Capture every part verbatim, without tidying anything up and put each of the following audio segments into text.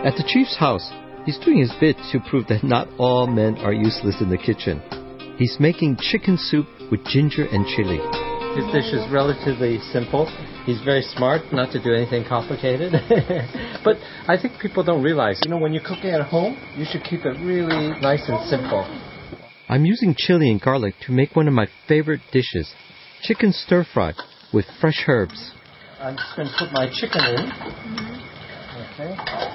At the chief's house, he's doing his bit to prove that not all men are useless in the kitchen. He's making chicken soup with ginger and chili. His dish is relatively simple. He's very smart not to do anything complicated. But I think people don't realize, you know, when you're cooking at home, you should keep it really nice and simple. I'm using chili and garlic to make one of my favorite dishes, chicken stir-fry with fresh herbs. I'm just going to put my chicken in. Okay.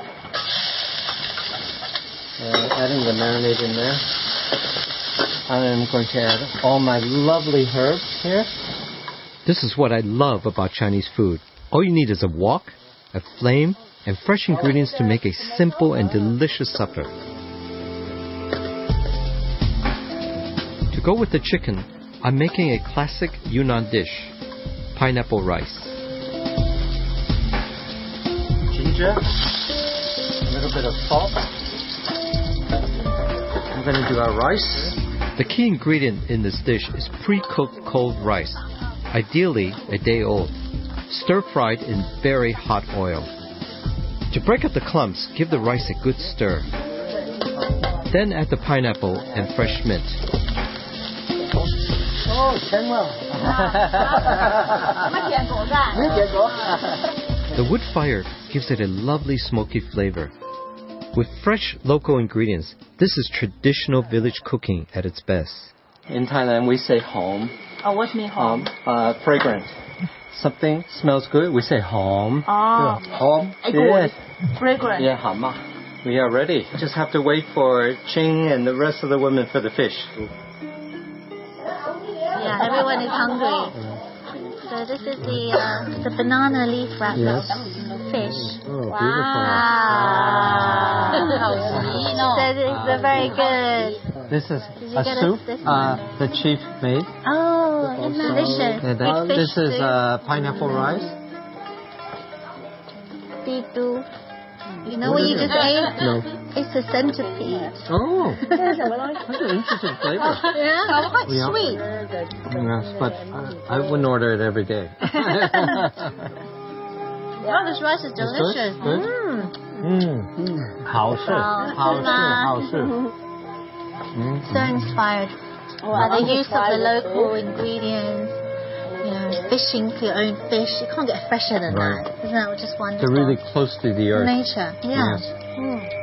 Uh, adding the marinade in there. And I'm going to add all my lovely herbs here. This is what I love about Chinese food. All you need is a wok, a flame, and fresh ingredients to make a simple and delicious supper. To go with the chicken, I'm making a classic Yunnan dish, pineapple rice. Ginger, a little bit of salt. I'm going to do our rice. The key ingredient in this dish is pre-cooked cold rice, ideally a day old, stir-fried in very hot oil. To break up the clumps, give the rice a good stir. Then add the pineapple and fresh mint. The wood fire gives it a lovely smoky flavor. With fresh local ingredients, this is traditional village cooking at its best. In Thailand, we say hom. Oh, what mean hom? Um, uh, fragrant. Something smells good, we say hom. Oh. Hom. Yes. Fragrant. Yeah, hama. We are ready. Just have to wait for Ching and the rest of the women for the fish. Yeah, everyone is hungry. So this is the uh, the banana leaf wrapped Yes. fish. Oh, wow. beautiful. So this is very good. This is Did you a get soup us this uh, the chief made. Oh, it's delicious. And Big that, fish this is soup. uh, pineapple rice. Bidu. You know what you just ate? No. It's a centipede. Oh, that's an interesting flavor. Yeah, quite Yeah. sweet. Yes, but uh, I wouldn't order it every day. Oh, this rice is delicious. Good? Mm. Mm. 好事， 好吃吗？ 好事，好事。Mm. So inspired by the use of the local ingredients. You know, fishing for your own fish. You can't get fresher than Right. that. Isn't that just wonderful? They're really close to the earth. Nature. Yeah. Yes. Mm.